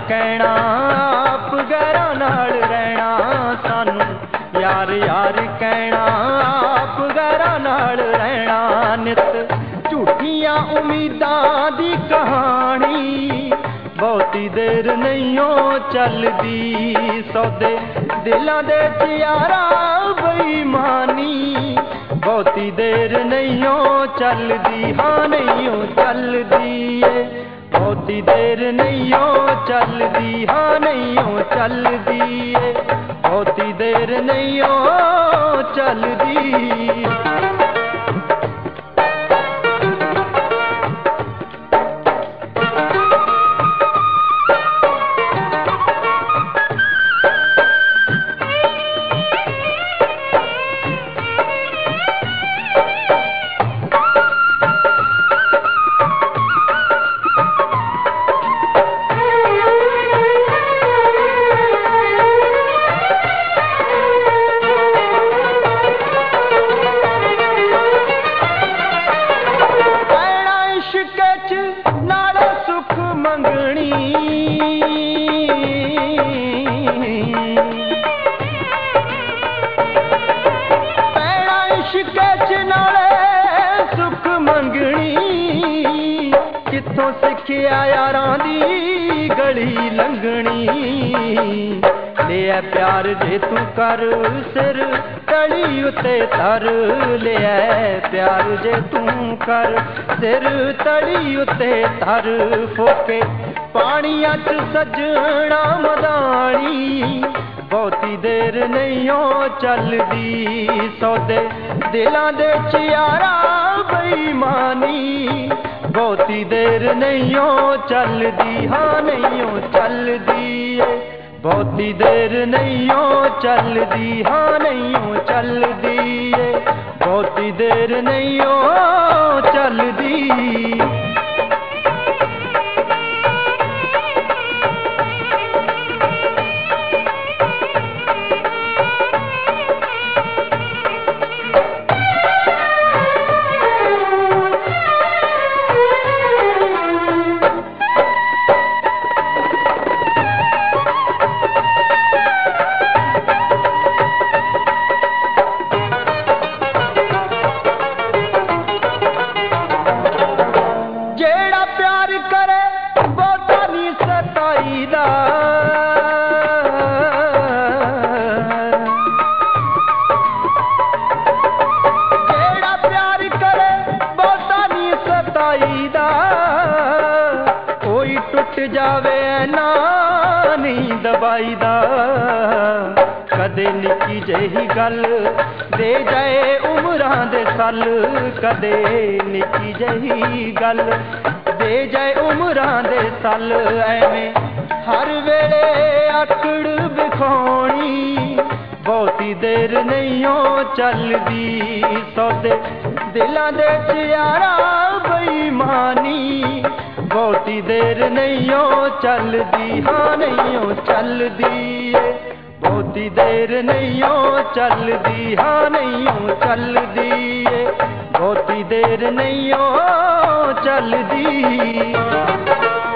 कहना आप गैरां नाल रहना सानू यार यार कहना आप गैरां नाल रहना नित झूठियां उम्मीदां दी कहानी बहुती देर नहीं चलदी सौदे दिलां दे यारा बेईमानी बहुती देर नहीं चलदी हाँ नहीं चलदी बहुती देर नहीं चलदी हाँ नहीं चलदी बहुती देर नहीं चलदी। किथों सिखिया यारां दी गली लंघनी ले प्यार जे तू कर सिर तली उते तर ले प्यार जे तू कर सिर तली उते तर फोके पानिया च सजना मदानी बहुती देर नहीं चलदी सौदे दिलां दे यारा बेईमानी बहुती देर नहीं चलदी हाँ नहीं चलदी बहुती देर नहीं चलदी हाँ नहीं चलदी बहुती देर नहीं चलदी। कोई टुट जावे ना नहीं दबाई दा कदे निकी जही गल दे जाए उमरां दे साल कदे निकी जही गल दे जाए उमरां दे साल एवें हर वेले आकड़ बिखोनी बहुती देर नहीं चलदी सौदे दिलां दे यारा बेईमानी बहुती देर नहीं चलदी हाँ नहीं चलदी बहुती देर नहीं चलदी हाँ नहीं चलदी बहुती देर नहीं चलदी।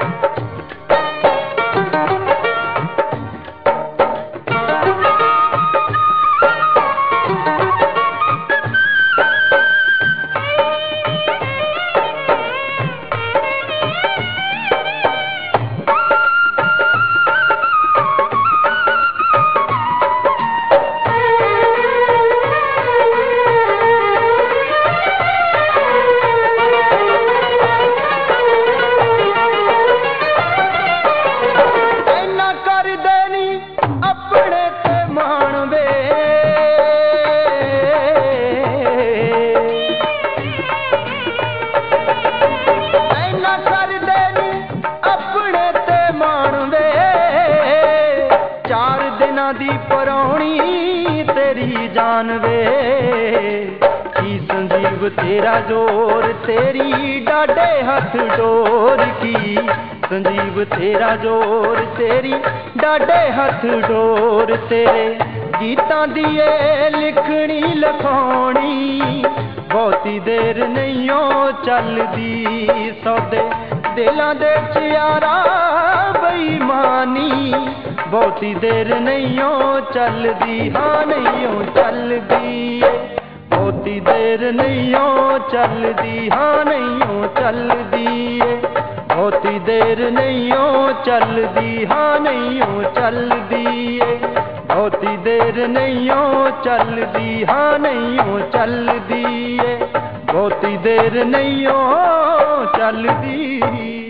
दी परौनी तेरी जान वे की संजीव तेरा जोर तेरी डाडे हथ डोर की संजीव तेरा जोर तेरी डाडे हथ डोर तेरे गीतां दिए लिखनी लिखाउणी बहुती देर नहीं चलदी सौदे ਦਿਲਾਂ ਦੇ ਚ ਯਾਰਾ ਬੇਈਮਾਨੀ ਬਹੁਤੀ ਦੇਰ ਨਹੀਂ ਓ ਚੱਲਦੀ ਹਾਂ ਨਹੀਂ ਓ ਚੱਲਦੀ ਬਹੁਤੀ ਦੇਰ ਨਹੀਂ ਓ ਚੱਲਦੀ ਹਾਂ ਨਹੀਂ ਓ ਚੱਲਦੀ ਬਹੁਤੀ ਦੇਰ ਨਹੀਂ ਓ ਚੱਲਦੀ ਹਾਂ ਨਹੀਂ ਓ ਚੱਲਦੀ ਬਹੁਤੀ ਦੇਰ ਨਹੀਂ ਓ ਚੱਲਦੀ ਹਾਂ ਨਹੀਂ ਓ ਚੱਲਦੀ ਬਹੁਤੀ ਦੇਰ ਨਹੀਂ ਓ ਚੱਲਦੀ